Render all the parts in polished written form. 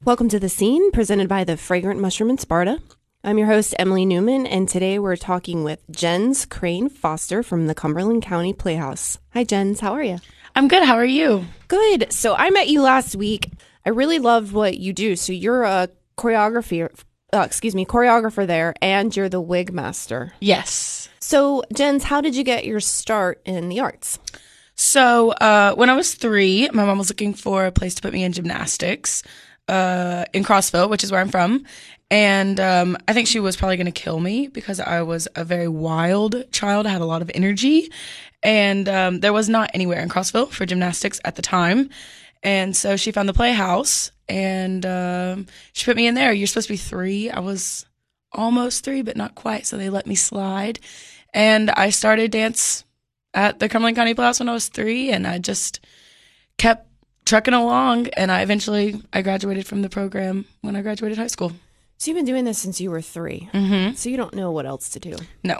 Welcome to The Scene, presented by the Fragrant Mushroom in Sparta. I'm your host, Emily Newman, and today we're talking with Jens Crane Foster from the Cumberland County Playhouse. Hi, Jens. How are you? I'm good. How are you? Good. So I met you last week. I really loved what you do. So you're a choreographer there, and you're the wig master. Yes. So, Jens, how did you get your start in the arts? So when I was 3, my mom was looking for a place to put me in gymnastics in Crossville, which is where I'm from. And I think she was probably going to kill me because I was a very wild child. I had a lot of energy. And there was not anywhere in Crossville for gymnastics at the time. And so she found the Playhouse, and she put me in there. You're supposed to be 3. I was almost 3, but not quite. So they let me slide. And I started dance at the Cumberland County Playhouse when I was 3, and I just kept trucking along, and I graduated from the program when I graduated high school. So you've been doing this since you were 3. Mm-hmm. So you don't know what else to do. No.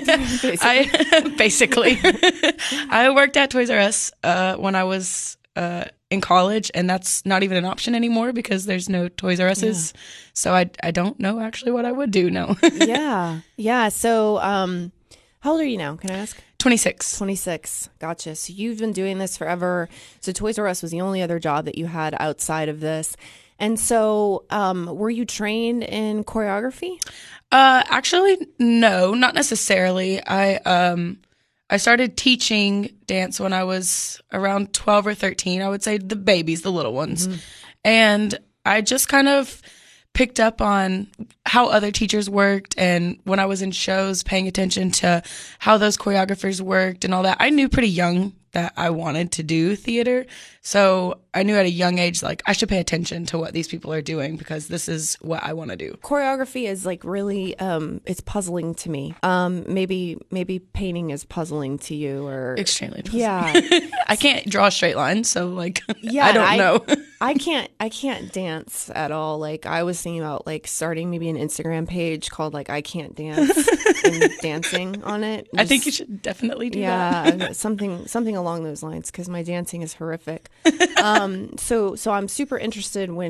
Basically. I worked at Toys R Us when I was in college, and that's not even an option anymore because there's no Toys R Us's. Yeah. So I don't know actually what I would do, no. Yeah. So how old are you now, can I ask? 26. 26. Gotcha. So you've been doing this forever. So Toys R Us was the only other job that you had outside of this. And so were you trained in choreography? Actually, no, not necessarily. I started teaching dance when I was around 12 or 13. I would say the babies, the little ones. Mm-hmm. And I just kind of picked up on how other teachers worked, and when I was in shows, paying attention to how those choreographers worked and all that. I knew pretty young that I wanted to do theater. So I knew at a young age, like, I should pay attention to what these people are doing because this is what I want to do. Choreography is like really, it's puzzling to me. Maybe painting is puzzling to you, or extremely puzzling. Yeah. I can't draw a straight line, so like, yeah, I don't know. I can't dance at all. Like, I was thinking about like starting maybe an Instagram page called like I Can't Dance and dancing on it. I think you should definitely do that. Yeah, something along those lines, because my dancing is horrific. So I'm super interested when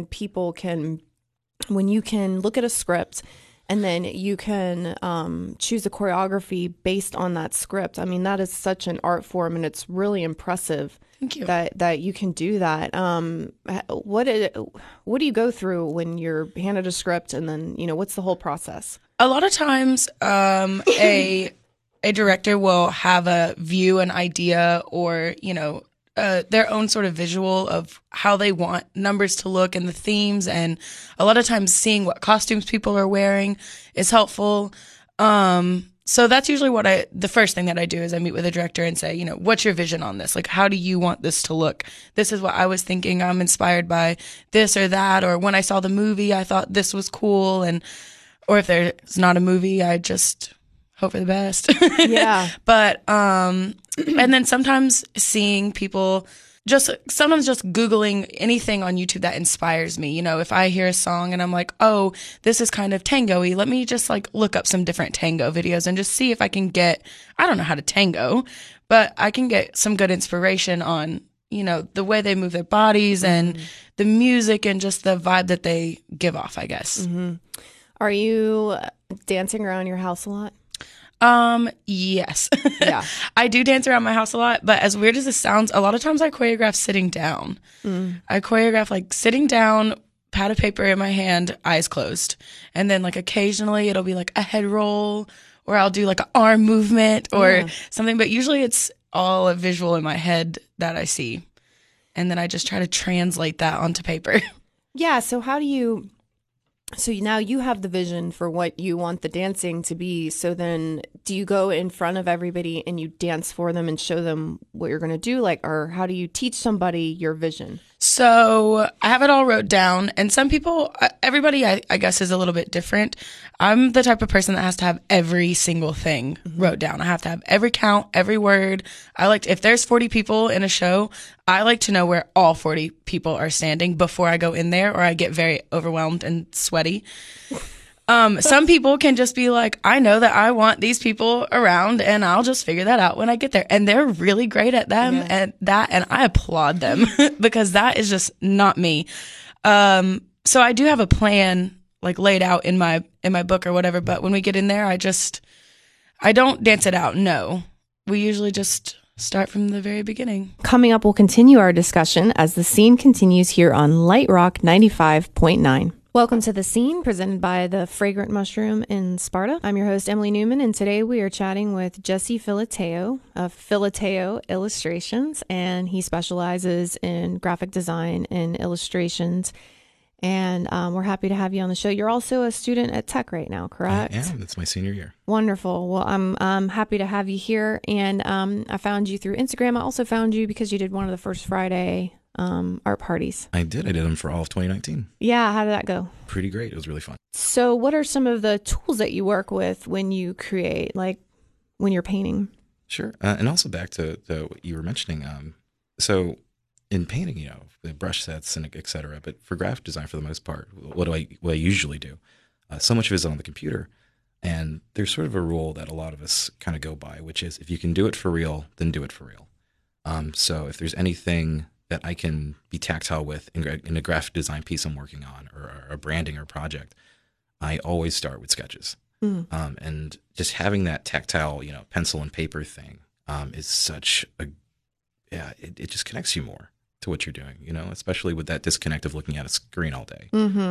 you can look at a script and then you can choose a choreography based on that script. I mean, that is such an art form, and it's really impressive. Thank you. That you can do that. What do you go through when you're handed a script, and then, what's the whole process? A lot of times, a director will have a view, an idea, or, their own sort of visual of how they want numbers to look and the themes. And a lot of times seeing what costumes people are wearing is helpful. So that's usually the first thing that I do is I meet with a director and say, what's your vision on this? Like, how do you want this to look? This is what I was thinking. I'm inspired by this or that. Or when I saw the movie, I thought this was cool. Or if there's not a movie, I just hope for the best. Yeah. But, and then sometimes seeing people sometimes just Googling anything on YouTube that inspires me. If I hear a song and I'm like, oh, this is kind of tango-y, let me just like look up some different tango videos and just see if I can I don't know how to tango, but I can get some good inspiration on, the way they move their bodies and the music and just the vibe that they give off, I guess. Mm-hmm. Are you dancing around your house a lot? Yes. Yeah. I do dance around my house a lot, but as weird as this sounds, a lot of times I choreograph sitting down. I choreograph like sitting down, pad of paper in my hand, eyes closed. And then like occasionally it'll be like a head roll, or I'll do like an arm movement or something, but usually it's all a visual in my head that I see. And then I just try to translate that onto paper. Yeah. So now you have the vision for what you want the dancing to be. So then do you go in front of everybody and you dance for them and show them what you're going to do? Or how do you teach somebody your vision? So I have it all wrote down, and some people, everybody I guess is a little bit different. I'm the type of person that has to have every single thing wrote down. I have to have every count, every word. If there's 40 people in a show, I like to know where all 40 people are standing before I go in there, or I get very overwhelmed and sweaty. Some people can just be like, I know that I want these people around and I'll just figure that out when I get there. And they're really great at them and I applaud them because that is just not me. So I do have a plan like laid out in my book or whatever, but when we get in there, I don't dance it out. No. We usually just start from the very beginning. Coming up, we'll continue our discussion as The Scene continues here on Light Rock 95.9. Welcome to The Scene, presented by the Fragrant Mushroom in Sparta. I'm your host, Emily Newman, and today we are chatting with Jesse Filateo of Filateo Illustrations, and he specializes in graphic design and illustrations. And we're happy to have you on the show. You're also a student at Tech right now, correct? I am. It's my senior year. Wonderful. Well, I'm happy to have you here. And I found you through Instagram. I also found you because you did one of the first Friday art parties. I did. I did them for all of 2019. Yeah. How did that go? Pretty great. It was really fun. So what are some of the tools that you work with when you create, like when you're painting? Sure. And also back to what you were mentioning. So in painting, you know, the brush sets and et cetera, but for graphic design, for the most part, what I usually do, so much of it is on the computer. And there's sort of a rule that a lot of us kind of go by, which is if you can do it for real, then do it for real. So if there's anything that I can be tactile with in a graphic design piece I'm working on or a branding or project, I always start with sketches. And just having that tactile, you know, pencil and paper thing is such a, it just connects you more to what you're doing, you know, especially with that disconnect of looking at a screen all day.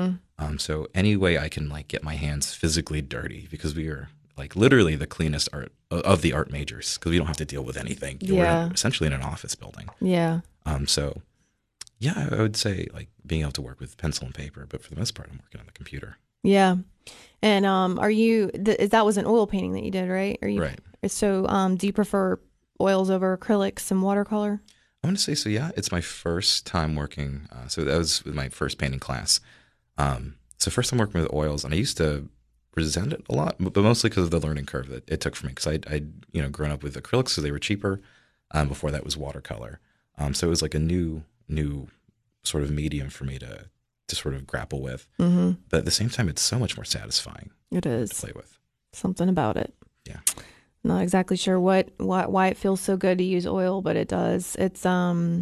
So any way I can like get my hands physically dirty, because we are like literally the cleanest art of the art majors, because we don't have to deal with anything. We're essentially in an office building. Yeah. So yeah, I would say like being able to work with pencil and paper, but for the most part, I'm working on the computer. Yeah. And are you, that was an oil painting that you did, right? Are you, right. So do you prefer oils over acrylics and watercolor? I'm going to say so, yeah. It's my first time working. So that was with my first painting class. So first time working with oils, and I used to resent it a lot, but mostly because of the learning curve that it took for me. Because I'd you know, grown up with acrylics because they were cheaper. Before that was watercolor. So it was like a new sort of medium for me to sort of grapple with. But at the same time, it's so much more satisfying. It is. To play with. Something about it. Yeah. Not exactly sure why it feels so good to use oil, but it does. It's I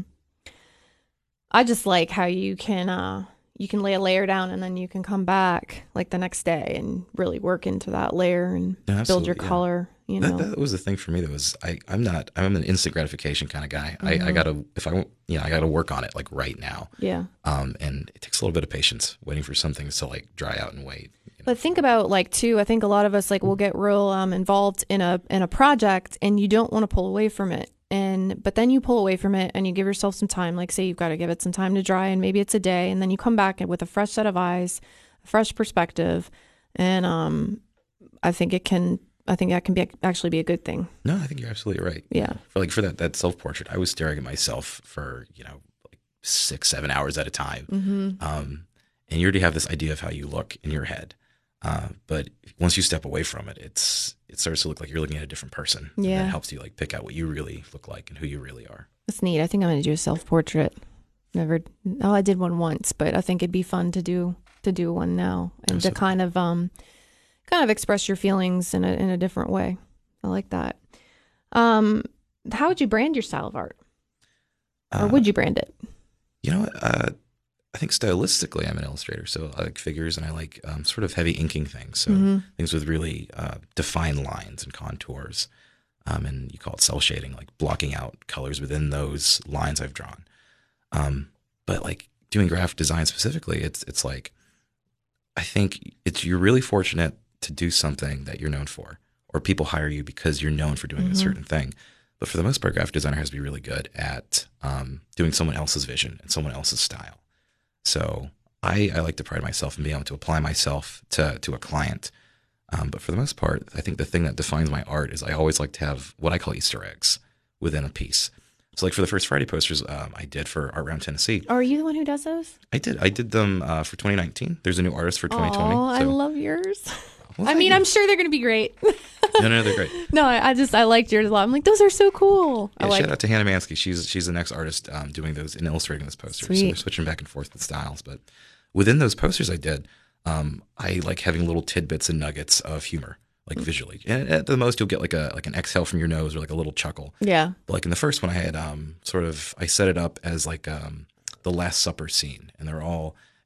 just like how you can lay a layer down and then you can come back like the next day and really work into that layer and build your color. You know, that was the thing for me. That was I'm an instant gratification kind of guy. I gotta work on it like right now. Yeah. And it takes a little bit of patience waiting for some things to like dry out and wait. But think about like too, I think a lot of us like will get real involved in a project and you don't want to pull away from it. But then you pull away from it and you give yourself some time, like say you've got to give it some time to dry and maybe it's a day, and then you come back with a fresh set of eyes, a fresh perspective. And I think that can actually be a good thing. No, I think you're absolutely right. Yeah. For that self-portrait, I was staring at myself for, you know, like 6-7 hours at a time. And you already have this idea of how you look in your head. But once you step away from it, it starts to look like you're looking at a different person. Yeah. And that helps you like pick out what you really look like and who you really are. That's neat. I think I'm going to do a self-portrait. I did one once, but I think it'd be fun to do one now and Absolutely. to kind of express your feelings in a different way. I like that. How would you brand your style of art? Or would you brand it? You know what? I think stylistically, I'm an illustrator, so I like figures and I like sort of heavy inking things. So things with really defined lines and contours, and you call it cell shading, like blocking out colors within those lines I've drawn. But like doing graphic design specifically, it's like I think you're really fortunate to do something that you're known for, or people hire you because you're known for doing a certain thing. But for the most part, graphic designer has to be really good at doing someone else's vision and someone else's style. So I like to pride myself in being able to apply myself to a client. But for the most part, I think the thing that defines my art is I always like to have what I call Easter eggs within a piece. So like for the first Friday posters I did for Art Round Tennessee. Are you the one who does those? I did them for 2019. There's a new artist for 2020. Oh, so. I love yours. Well, I mean, I'm sure they're going to be great. No, they're great. No, I liked yours a lot. I'm like, those are so cool. Yeah, shout out to Hannah Mansky. She's the next artist doing those and illustrating those posters. Sweet. So they're switching back and forth with styles. But within those posters I did, I like having little tidbits and nuggets of humor, like visually. And at the most, you'll get like an exhale from your nose or like a little chuckle. Yeah. But like in the first one, I had I set it up as like the Last Supper scene, and they're all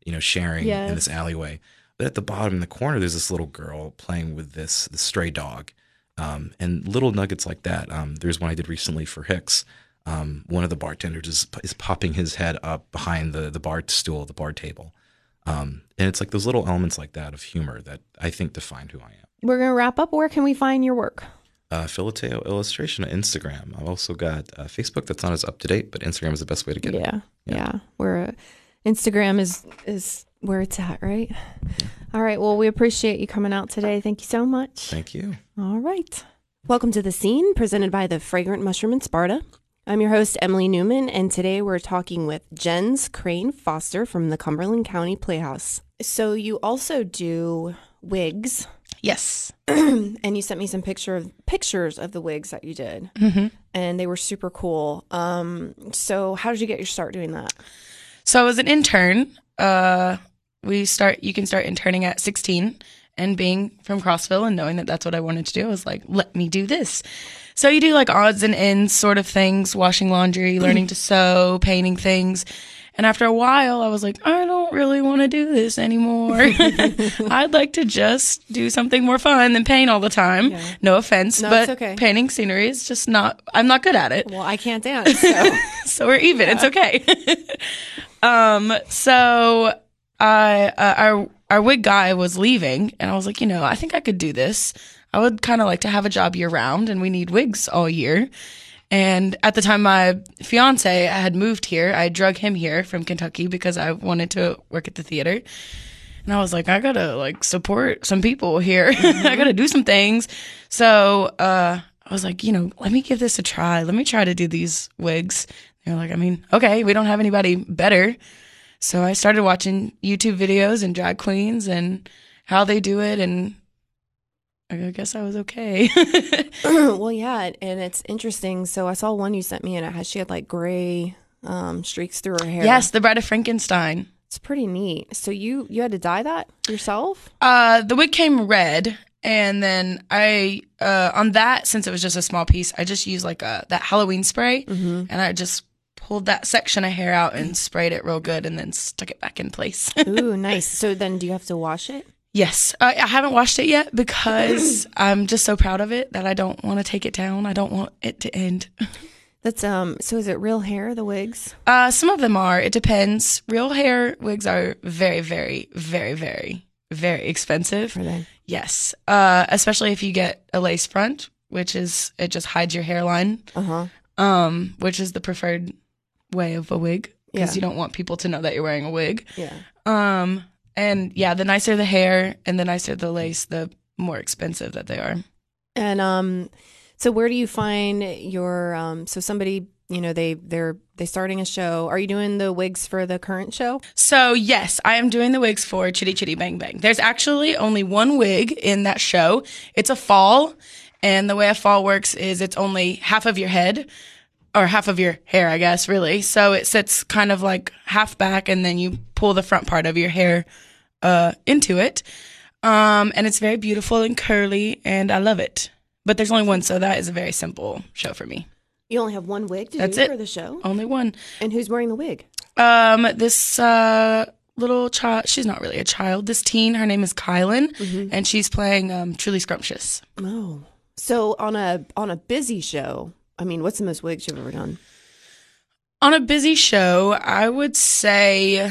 sharing in this Yes. alleyway. But at the bottom in the corner, there's this little girl playing with this stray dog, and little nuggets like that. There's one I did recently for Hicks. One of the bartenders is popping his head up behind the bar stool, the bar table, and it's like those little elements like that of humor that I think define who I am. We're going to wrap up. Where can we find your work? Filateo Illustration on Instagram. I've also got Facebook that's not as up to date, but Instagram is the best way to get it. Yeah. Instagram is where it's at, right? All right. Well, we appreciate you coming out today. Thank you so much. Thank you. All right. Welcome to The Scene, presented by the Fragrant Mushroom in Sparta. I'm your host, Emily Newman, and today we're talking with Jens Crane Foster from the Cumberland County Playhouse. So you also do wigs, Yes. and you sent me some pictures of the wigs that you did, and they were super cool. So how did you get your start doing that? So I was an intern. You can start interning at 16, and being from Crossville and knowing that that's what I wanted to do, I was like, let me do this. So you do like odds and ends sort of things, washing laundry, learning to sew, painting things. And after a while, I was like, I don't really want to do this anymore. I'd like to just do something more fun than paint all the time. Yeah. No offense, No, but it's okay. painting scenery is just I'm not good at it. Well, I can't dance, so. So we're even. It's okay. So our wig guy was leaving, and I was like, I think I could do this. I would kind of like to have a job year round, and we need wigs all year. And at the time, my fiance had moved here. I drug him here from Kentucky because I wanted to work at the theater. And I was like, I gotta like support some people here. I gotta do some things. So I was like, let me give this a try. Let me try to do these wigs. They were like, okay, we don't have anybody better. So I started watching YouTube videos and drag queens and how they do it, and I guess I was okay. Well, yeah, and it's interesting. So I saw one you sent me, and she had like gray streaks through her hair. Yes, the Bride of Frankenstein. It's pretty neat. So you had to dye that yourself? The wig came red, and then I on that, since it was just a small piece, I just used like that Halloween spray, and I just pulled that section of hair out and sprayed it real good, and then stuck it back in place. Ooh, nice. So then, do you have to wash it? Yes. I haven't washed it yet because I'm just so proud of it that I don't want to take it down. I don't want it to end. That's so is it real hair, the wigs? Some of them are. It depends. Real hair wigs are very, very, very, very, very expensive. Are they? Yes. Especially if you get a lace front, it just hides your hairline. Which is the preferred way of a wig, because you don't want people to know that you're wearing a wig. Yeah. And yeah, the nicer the hair and the nicer the lace, the more expensive that they are. And so where do you find your so somebody, they're starting a show. Are you doing the wigs for the current show? So yes, I am doing the wigs for Chitty Chitty Bang Bang. There's actually only one wig in that show. It's a fall, and the way a fall works is it's only half of your head, or half of your hair, I guess, really. So it sits kind of like half back, and then you pull the front part of your hair into it. And it's very beautiful and curly, and I love it. But there's only one, so that is a very simple show for me. You only have one wig to That's do it. for the show? Only one. And who's wearing the wig? This little child, she's not really a child, this teen, her name is Kylan, and she's playing Truly Scrumptious. Oh. So on a busy show, what's the most wigs you've ever done? On a busy show, I would say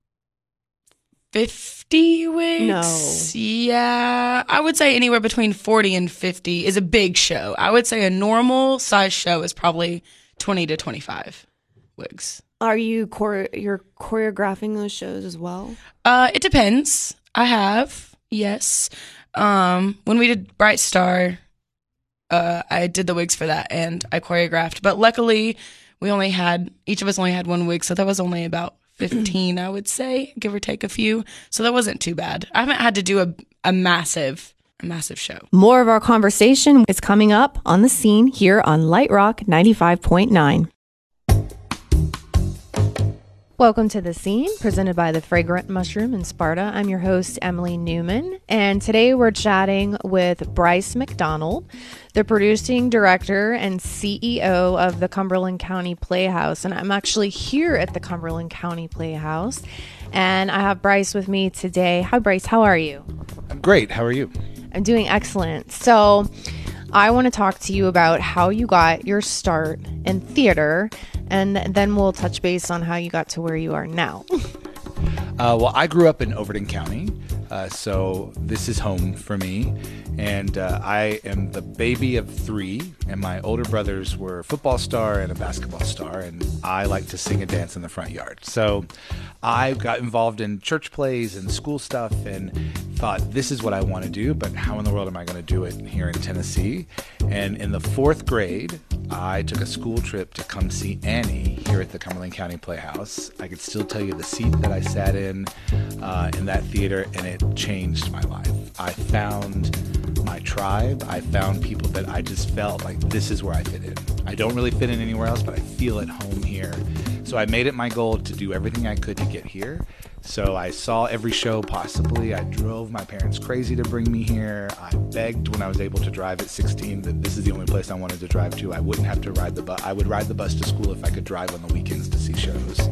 50 wigs. No. Yeah. I would say anywhere between 40 and 50 is a big show. I would say a normal size show is probably 20 to 25 wigs. Are you you're choreographing those shows as well? It depends. I have, yes. When we did Bright Star, I did the wigs for that, and I choreographed. But luckily, each of us only had one wig, so that was only about 15, I would say, give or take a few. So that wasn't too bad. I haven't had to do a massive show. More of our conversation is coming up on The Scene here on Light Rock 95.9. Welcome to The Scene, presented by the Fragrant Mushroom in Sparta. I'm your host, Emily Newman, and today we're chatting with Bryce McDonald, the producing director and CEO of the Cumberland County Playhouse. And I'm actually here at the Cumberland County Playhouse, And I have Bryce with me today. Hi, Bryce. How are you? I'm great. How are you? I'm doing excellent. So I want to talk to you about how you got your start in theater, and then we'll touch base on how you got to where you are now. Well, I grew up in Overton County, so this is home for me. And I am the baby of 3, and my older brothers were a football star and a basketball star, and I like to sing and dance in the front yard. So I got involved in church plays and school stuff and thought, this is what I want to do, but how in the world am I going to do it here in Tennessee? And in the 4th grade, I took a school trip to come see Annie here at the Cumberland County Playhouse. I could still tell you the seat that I sat in that theater, and it changed my life. I found my tribe. I found people that I just felt like this is where I fit in. I don't really fit in anywhere else, but I feel at home here. So I made it my goal to do everything I could to get here. So I saw every show possibly. I drove my parents crazy to bring me here. I begged when I was able to drive at 16 that this is the only place I wanted to drive to. I wouldn't have to ride the bus. I would ride the bus to school if I could drive on the weekends to see shows.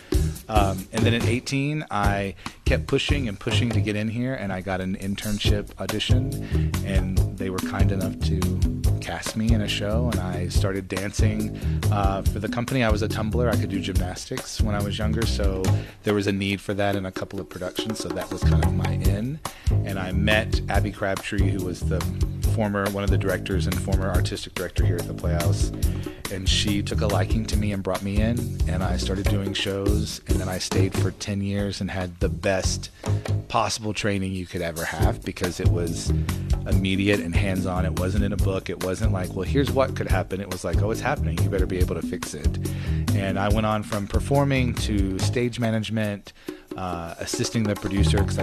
And then at 18, I kept pushing and pushing to get in here, and I got an internship audition, and they were kind enough to cast me in a show, and I started dancing for the company. I was a tumbler. I could do gymnastics when I was younger, so there was a need for that in a couple of productions, so that was kind of my in. And I met Abby Crabtree, who was one of the directors and former artistic director here at the Playhouse, and she took a liking to me and brought me in, and I started doing shows, and then I stayed for 10 years and had the best possible training you could ever have, because it was immediate and hands-on. It wasn't in a book. It wasn't like, well, here's what could happen. It was like, oh, it's happening. You better be able to fix it. And I went on from performing to stage management, assisting the producer, because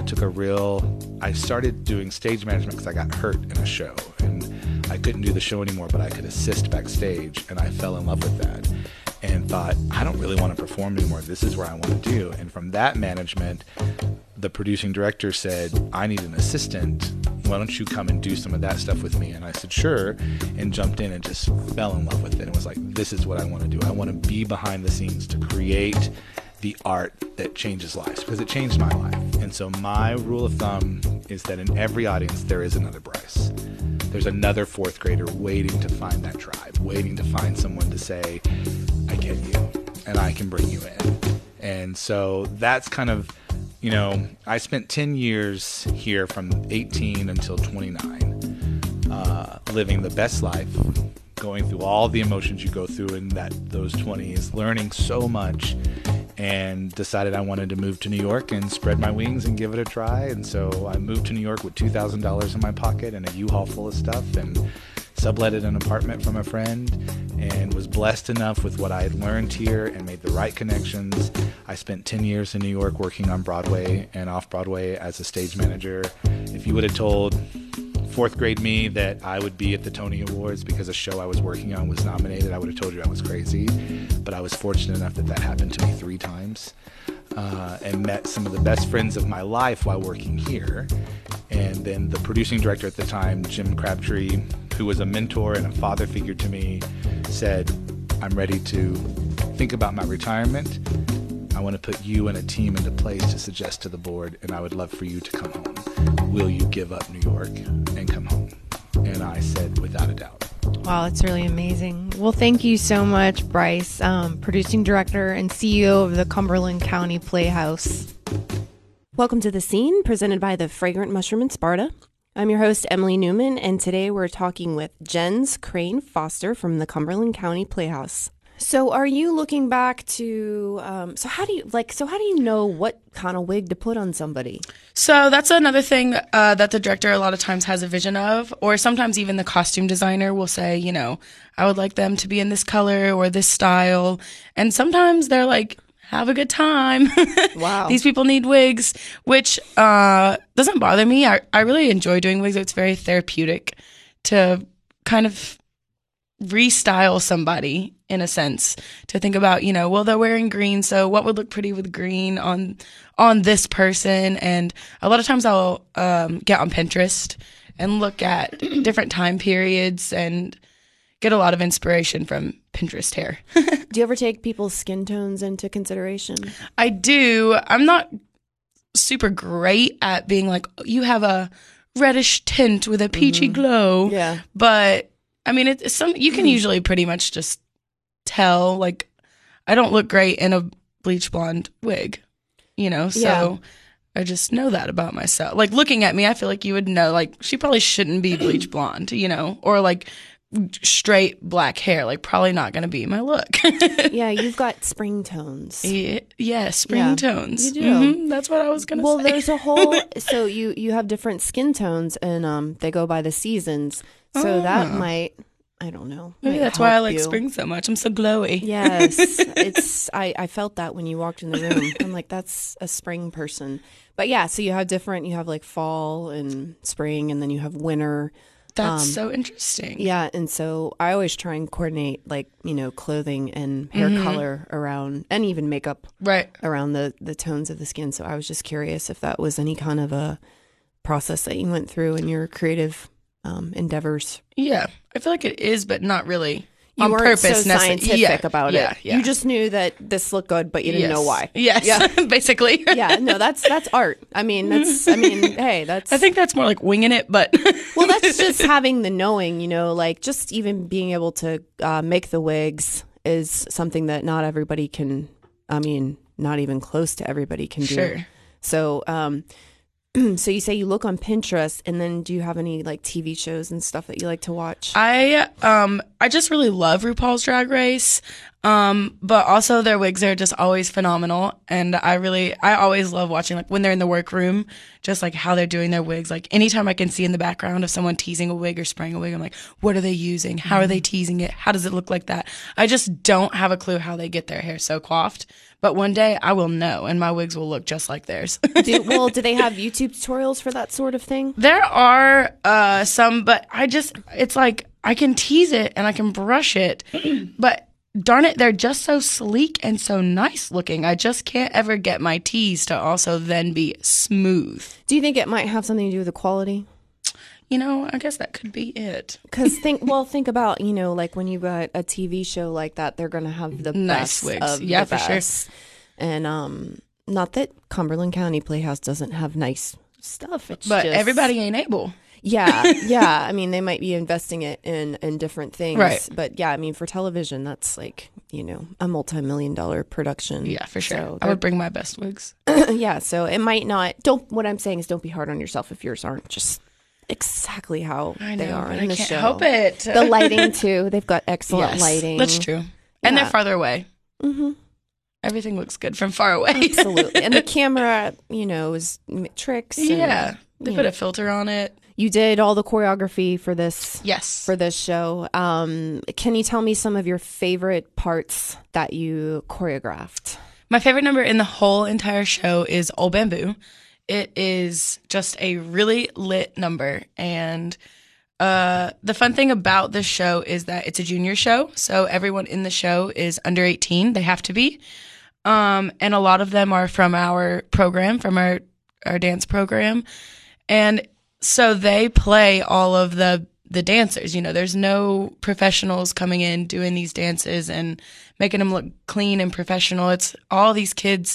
I started doing stage management because I got hurt in a show, and I couldn't do the show anymore, but I could assist backstage, and I fell in love with that and thought, I don't really want to perform anymore. This is where I want to do. And from that management, the producing director said, I need an assistant. Why don't you come and do some of that stuff with me? And I said, sure, and jumped in and just fell in love with it. It was like, this is what I want to do. I want to be behind the scenes to create the art that changes lives, because it changed my life. And so my rule of thumb is that in every audience, there is another Bryce. There's another 4th grader waiting to find that tribe, waiting to find someone to say, I get you, and I can bring you in. And so that's kind of, I spent 10 years here from 18 until 29, living the best life, going through all the emotions you go through in those 20s, learning so much, and decided I wanted to move to New York and spread my wings and give it a try. And so I moved to New York with $2,000 in my pocket and a U-Haul full of stuff, and subletted an apartment from a friend, and was blessed enough with what I had learned here and made the right connections. I spent 10 years in New York working on Broadway and off-Broadway as a stage manager. If you would have told 4th grade me that I would be at the Tony Awards because a show I was working on was nominated, I would have told you I was crazy. But I was fortunate enough that happened to me 3 times, and met some of the best friends of my life while working here. And then the producing director at the time, Jim Crabtree, who was a mentor and a father figure to me, said, I'm ready to think about my retirement. I want to put you and a team into place to suggest to the board, and I would love for you to come home. Will you give up New York and come home? And I said, without a doubt. Wow, that's really amazing. Well, thank you so much, Bryce, producing director and CEO of the Cumberland County Playhouse. Welcome to The Scene, presented by the Fragrant Mushroom in Sparta. I'm your host, Emily Newman, and today we're talking with Jens Crane Foster from the Cumberland County Playhouse. So are you looking back to, so how do you know what kind of wig to put on somebody? So that's another thing that the director a lot of times has a vision of, or sometimes even the costume designer will say, I would like them to be in this color or this style. And sometimes they're like, have a good time. Wow. These people need wigs, which doesn't bother me. I really enjoy doing wigs. It's very therapeutic to kind of restyle somebody in a sense, to think about, well, they're wearing green, so what would look pretty with green on this person? And a lot of times I'll get on Pinterest and look at different time periods and get a lot of inspiration from Pinterest hair. Do you ever take people's skin tones into consideration? I do. I'm not super great at being like, you have a reddish tint with a peachy glow. Yeah. But I mean, it's you can usually pretty much just tell, like, I don't look great in a bleach blonde wig, so Yeah. I just know that about myself. Like, looking at me, I feel like you would know, like, she probably shouldn't be bleach blonde, or like straight black hair, like, probably not going to be my look. Yeah, you've got spring tones. Yeah, spring Yeah, tones. you do. That's what I was going to Well, say. there's a whole so you have different skin tones, and they go by the seasons. So that might, I don't know. Maybe might that's why I help like you. spring so much. I'm so glowy. Yes, it's. I felt that when you walked in the room. I'm like, that's a spring person. But yeah, so you have like fall and spring, and then you have winter. That's so interesting. Yeah, and so I always try and coordinate, like, clothing and hair color around, and even makeup Right. around the tones of the skin. So I was just curious if that was any kind of a process that you went through in your creative endeavors. Yeah. I feel like it is, but not really You on weren't purpose. so scientific about it. Yeah. You just knew that this looked good, but you didn't know why. Yes. Yeah. Basically. Yeah, no, that's art. Hey, that's. I think that's more like winging it, but Well, that's just having the knowing, like just even being able to make the wigs is something that not everybody can. Not even close to everybody can do. Sure. So, so you say you look on Pinterest, and then do you have any like TV shows and stuff that you like to watch? I just really love RuPaul's Drag Race. But also their wigs are just always phenomenal. And I always love watching, like, when they're in the workroom, just like how they're doing their wigs. Like, anytime I can see in the background of someone teasing a wig or spraying a wig, I'm like, what are they using? How are they teasing it? How does it look like that? I just don't have a clue how they get their hair so coiffed. But one day I will know, and my wigs will look just like theirs. Do they have YouTube tutorials for that sort of thing? There are some, but it's like I can tease it and I can brush it, but darn it, they're just so sleek and so nice looking. I just can't ever get my tease to also then be smooth. Do you think it might have something to do with the quality? I guess that could be it. Because think about, like when you got a TV show like that, they're going to have the Nice best wigs. of Yeah, the for sure. best. And not that Cumberland County Playhouse doesn't have nice stuff. It's But just, everybody ain't able. Yeah. They might be investing it in different things. Right. But yeah, for television, that's like, a multi-million-dollar production. Yeah, for sure. So I would bring my best wigs. yeah, so it might not. What I'm saying is, don't be hard on yourself if yours aren't just exactly how I they know, are but in I the can't show. help it. The lighting too. They've got excellent Yes, lighting. that's true. And they're Yeah. farther away. Mm-hmm. Everything looks good from far away. Absolutely. And the camera, is tricks. and, Yeah. They you put know. a filter on it. You did all the choreography for this. Yes. For this show. Can you tell me some of your favorite parts that you choreographed? My favorite number in the whole entire show is Old Bamboo. It is just a really lit number. And the fun thing about this show is that it's a junior show. So everyone in the show is under 18. They have to be. And a lot of them are from our program, from our dance program. And so they play all of the dancers. There's no professionals coming in doing these dances and making them look clean and professional. It's all these kids.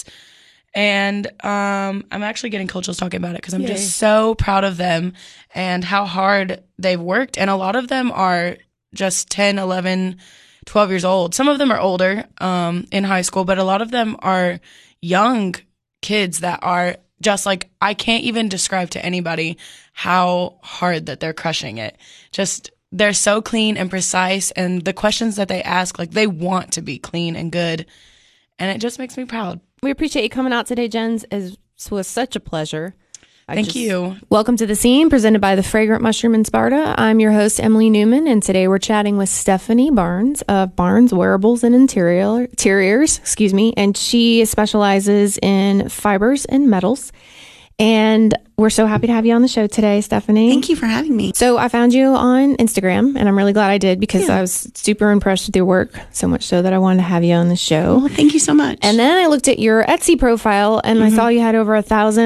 And I'm actually getting cold chills talking about it because I'm just so proud of them and how hard they've worked. And a lot of them are just 10, 11, 12 years old. Some of them are older in high school, but a lot of them are young kids that are just like, I can't even describe to anybody how hard that they're crushing it. Just, they're so clean and precise. And the questions that they ask, like, they want to be clean and good. And it just makes me proud. We appreciate you coming out today, Jens. It was such a pleasure. Thank you. Welcome to The Scene, presented by the Fragrant Mushroom in Sparta. I'm your host, Emily Newman, and today we're chatting with Stephanie Barnes of Barnes Wearables and Interiors, and she specializes in fibers and metals. And we're so happy to have you on the show today, Stephanie. Thank you for having me. So I found you on Instagram, and I'm really glad I did because I was super impressed with your work, so much so that I wanted to have you on the show. Well, thank you so much. And then I looked at your Etsy profile, and I saw you had over 1,000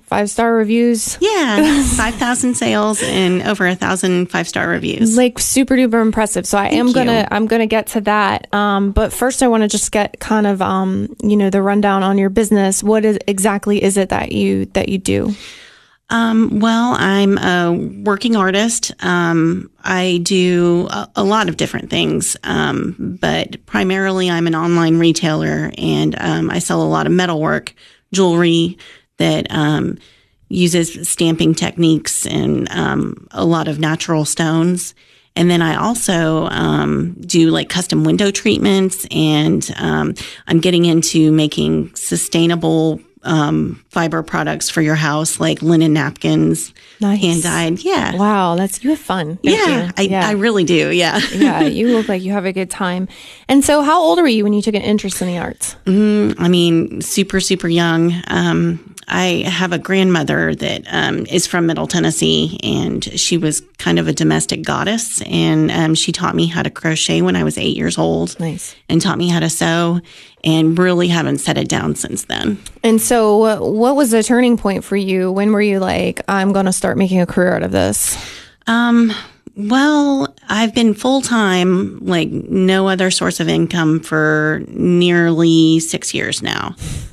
5-star reviews. Yeah, 5,000 sales and over 1,000 5-star reviews. Like super duper impressive. So I'm you. gonna get to that. But first I want to just get kind of the rundown on your business. What exactly is it that you do? Well, I'm a working artist. I do a lot of different things, but primarily I'm an online retailer, and I sell a lot of metalwork, jewelry that uses stamping techniques and a lot of natural stones. And then I also do like custom window treatments, and I'm getting into making sustainable fiber products for your house, like linen napkins, Nice. hand dyed. Yeah. Wow, you have fun. I really do. Yeah. Yeah, you look like you have a good time. And so how old were you when you took an interest in the arts? I mean, super, super young. I have a grandmother that is from Middle Tennessee, and she was kind of a domestic goddess. And she taught me how to crochet when I was 8 years old. Nice. And taught me how to sew, and really haven't set it down since then. And so what was the turning point for you? When were you like, I'm going to start making a career out of this? Well, I've been full-time, like no other source of income for nearly 6 years now.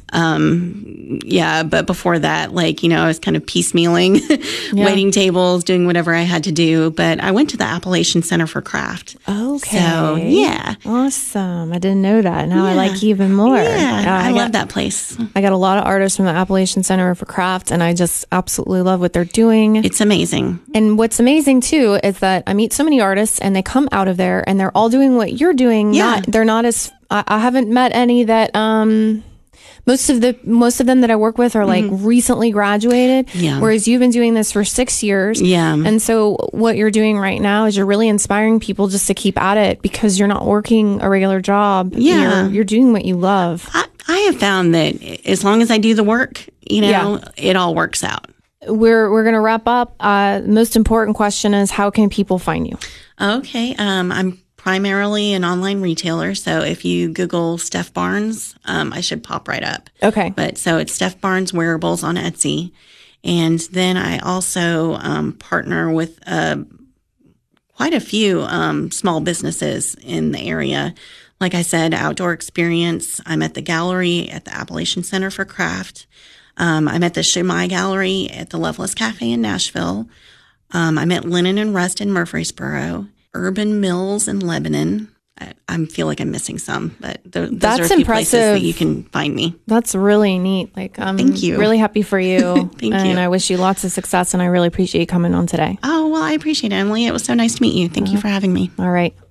But before that, like, I was kind of piecemealing, waiting tables, doing whatever I had to do. But I went to the Appalachian Center for Craft. Okay. So, yeah. Awesome. I didn't know that. Now I like you even more. Yeah, I love that place. I got a lot of artists from the Appalachian Center for Craft, and I just absolutely love what they're doing. It's amazing. And what's amazing too is that I meet so many artists, and they come out of there and they're all doing what you're doing. Yeah. They're not as, I haven't met any that, most of them that I work with are like recently graduated. Yeah. Whereas you've been doing this for 6 years. Yeah. And so what you're doing right now is you're really inspiring people just to keep at it, because you're not working a regular job. Yeah. You're doing what you love. I have found that as long as I do the work, it all works out. We're going to wrap up. Most important question is, how can people find you? Okay. I'm primarily an online retailer. So if you Google Steph Barnes, I should pop right up. Okay. But so it's Steph Barnes Wearables on Etsy. And then I also partner with quite a few small businesses in the area. Like I said, Outdoor Experience. I'm at the gallery at the Appalachian Center for Craft. I'm at the Shumai Gallery at the Loveless Cafe in Nashville. I'm at Linen and Rust in Murfreesboro. Urban Mills in Lebanon. I feel like I'm missing some, but those That's are a few impressive. places that you can find me. That's really neat. Like, I'm Thank you. really happy for you. Thank and you. I wish you lots of success, and I really appreciate you coming on today. Oh, well, I appreciate it, Emily. It was so nice to meet you. Thank you for having me. All right.